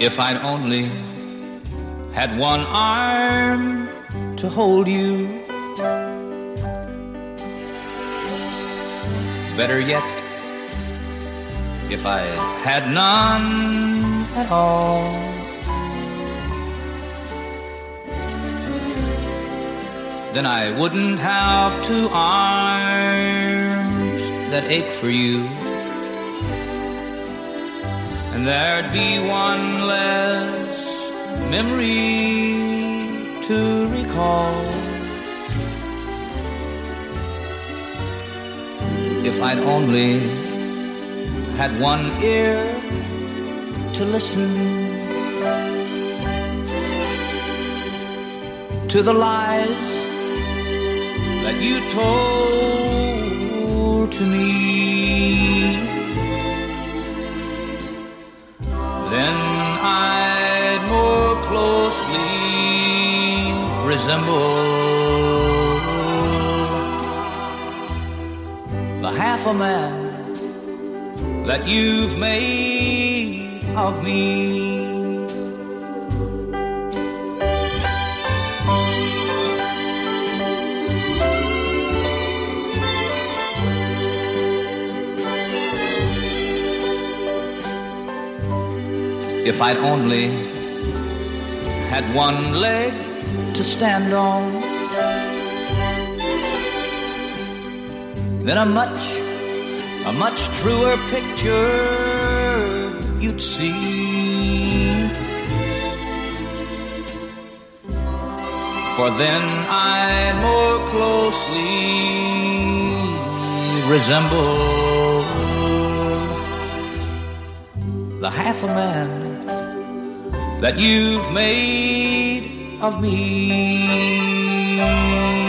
If I'd only had one arm to hold you, better yet, if I had none at all, then I wouldn't have two arms that ache for you, and there'd be one less memory to recall. If I'd only had one ear to listen to the lies that you told to me, then I'd more closely resemble the half a man that you've made of me. If I'd only had one leg to stand on, then a much truer picture you'd see. For then I'd more closely resemble the half a man that you've made of me.